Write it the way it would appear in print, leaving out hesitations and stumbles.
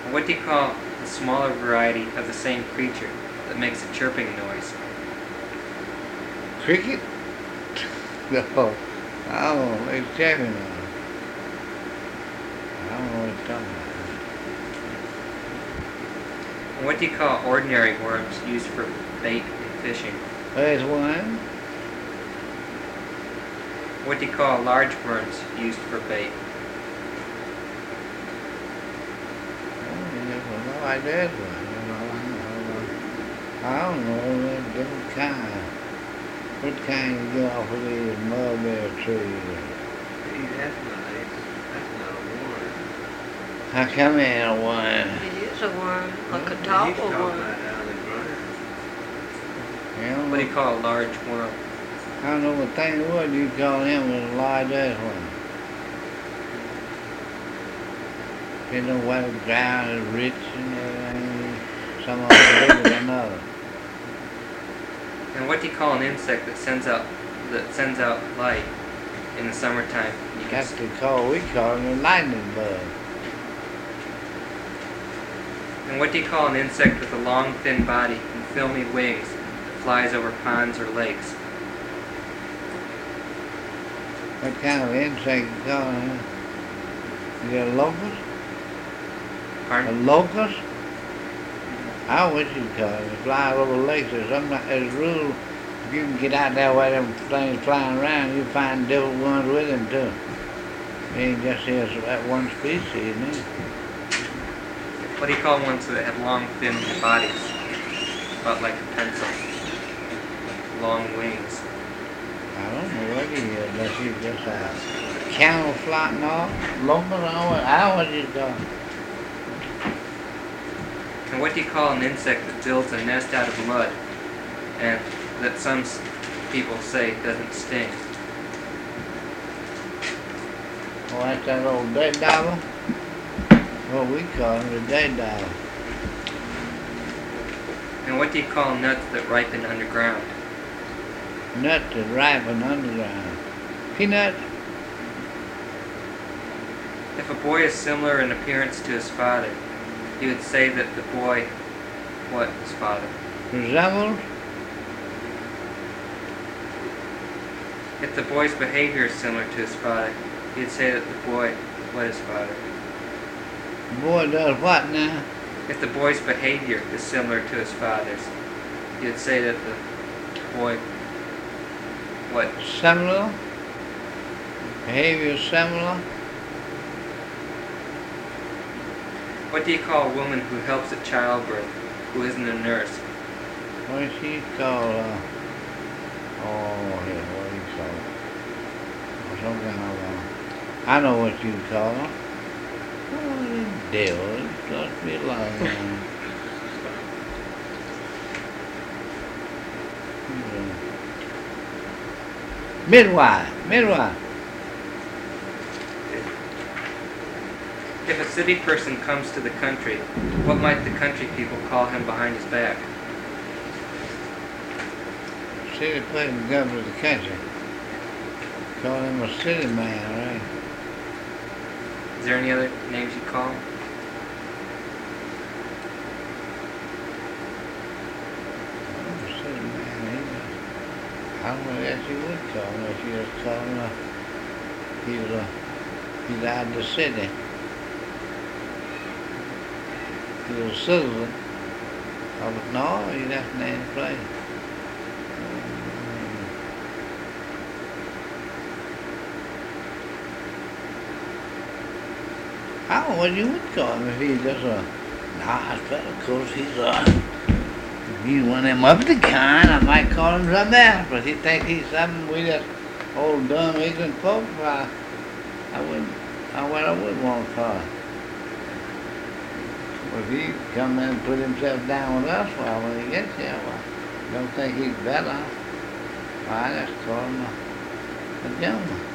What do you call the smaller variety of the same creature that makes a chirping noise? Cricket? No. Oh, it's chirping noise. I don't know what you're talking about. And what do you call ordinary worms used for bait and fishing? There's one. What do you call large worms used for bait? Oh, I did one. I don't know, they're different kind. What kind you get off of these mulberry trees? That's not a worm. How come it ain't a one? It is a worm, like a He's tall talking one. about out of the ground. You What do you know, call a large worm? I don't know what thing it was you call him was a large ass one. You know where the ground is rich and everything. Some of them bigger than others. And what do you call an insect that sends out light in the summertime? That's the call we call it a lightning bug. And what do you call an insect with a long, thin body and filmy wings that flies over ponds or lakes? What kind of insect you call it? You got a locust? A Pardon? locust? I don't know what you call it. They fly over lakes or something. There's a rule. If you can get out there where them things flying around, you find different ones with them too. It ain't just that one species, isn't it? What do you call ones that have long, thin bodies? About like a pencil. Long wings. I don't know what it is. Unless you just a camel flying off, locust, I don't know what you call it. And what do you call an insect that builds a nest out of mud and that some people say doesn't sting? Oh, that's that old day diver? What we call him, the day diver. And what do you call nuts that ripen underground? Nuts that ripen underground. Peanuts? If a boy is similar in appearance to his father, he would say that the boy, what, his father? Resembles? If the boy's behavior is similar to his father, he would say that the boy, what, his father? The boy does what now? If the boy's behavior is similar to his father's, he would say that the boy, what? Similar? Behavior similar? What do you call a woman who helps at childbirth, who isn't a nurse? What is she called? Oh, yeah, what do you call it? Some kind of, I know what you call her. Oh, the devil, it must be long. Midwife. If a city person comes to the country, what might the country people call him behind his back? City person comes to the country. Call him a city man, right? Is there any other names you call him? A city man, I don't know what you would call him if you just call him he's out of the city. He's a citizen. No, he left in any place. I don't know what you would call him if he's just a nice fella. Of course, if he's one of them uppity kind, I might call him something else. But if he think he's something we just old dumb ignorant folks, I wouldn't want to call him. Well, if he come in and put himself down with us, well, when he gets here, don't think he's better. I just call him a gentleman.